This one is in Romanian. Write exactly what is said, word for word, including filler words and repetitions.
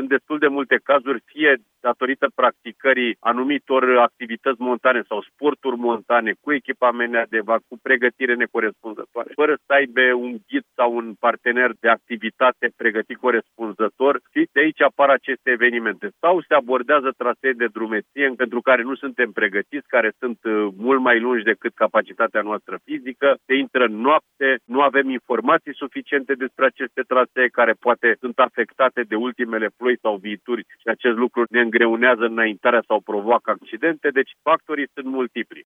destul de multe cazuri, fie datorită practicării anumitor activități montane sau sporturi montane cu echipament adecvat, cu pregătire necorespunzătoare, fără să aibă un ghid sau un partener de activitate pregătit corespunzător, și de aici apar aceste evenimente. Sau se abordează trasee de drumeție pentru care nu suntem pregătiți, care sunt mult mai lungi decât capacitatea noastră fizică, se intră în noapte, nu avem informații suficiente despre aceste trasee care poate sunt afectate de ultimele ploi sau viituri și acest lucru ne îngreunează înaintarea sau provoacă accidente, deci factorii sunt multipli.